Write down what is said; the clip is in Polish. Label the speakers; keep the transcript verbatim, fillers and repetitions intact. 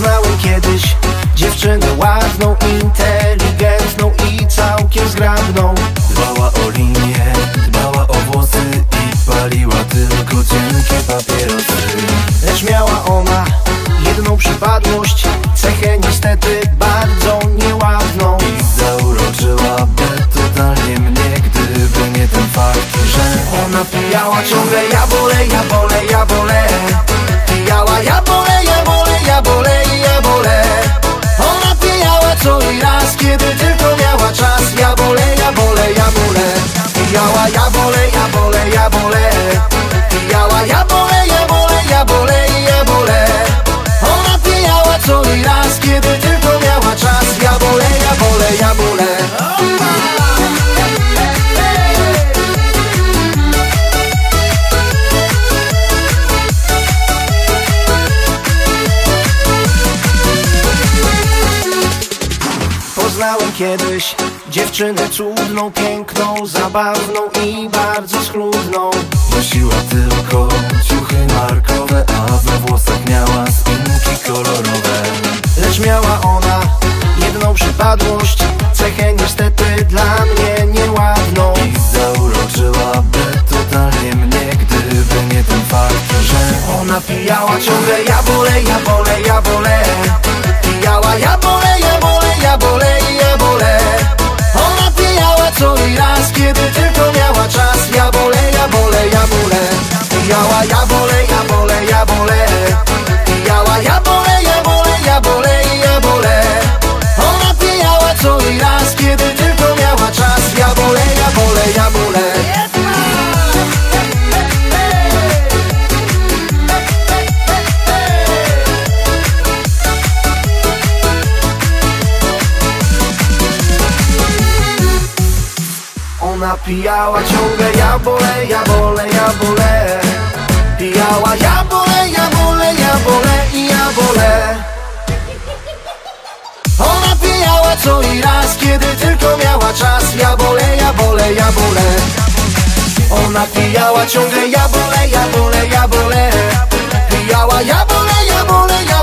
Speaker 1: Poznałem kiedyś dziewczynę ładną, inteligentną i całkiem zgrabną.
Speaker 2: Dbała o linię, dbała o włosy i paliła tylko cienkie papierosy.
Speaker 1: Lecz miała ona jedną przypadłość, cechę niestety bardzo nieładną.
Speaker 2: I zauroczyłaby totalnie mnie, gdyby nie ten fakt, że
Speaker 1: Ona pijała ciągle ja bolę, ja bolę, ja bolę. Pijała ja bolę, ja bolę, ja bolę i ja bolę. Ona pijała co i raz, kiedy tylko miała czas. Ja bolę, ja bolę, ja bolę. Pijała ja bolę, ja bolę, ja bolę. Pijała ja bolę, ja bolę, ja bolę i ja bolę. Ona pijała co i raz, kiedy tylko miała czas. Ja bolę, ja bolę, ja bolę. Poznałem kiedyś dziewczynę cudną, piękną, zabawną i bardzo schludną.
Speaker 2: nosiła tylko ciuchy markowe, a we włosach miała spinki kolorowe.
Speaker 1: Lecz miała ona jedną przypadłość, cechę niestety dla mnie nieładną.
Speaker 2: I zauroczyłaby totalnie mnie, gdyby nie ten fakt, że
Speaker 1: Ona pijała ciągle ja bolę, ja bolę, ja bolę. Pijała ja bolę, ja bolę, ja bolę i ja bolę. Ona pijała co i raz, kiedy tylko miała czas. Ja bolę, ja bolę, ja bolę. Pijała ja bolę, ja bolę, ja bolę. Pijała ja bolę, ja bolę, ja bolę i ja bolę. Ona pijała co i raz, kiedy tylko miała czas. Ja bolę, ja bolę, ja bolę. Ona pijała ciągle ja bolę, ja bolę, ja bolę. Pijała ja bolę, ja bolę, ja bolę i ja bolę. Ona pijała co i raz, kiedy tylko miała czas. Ja bolę, ja bolę, ja bolę. Ona pijała ciągle ja bolę, ja bolę, ja bolę. Pijała ja bolę, ja bolę, ja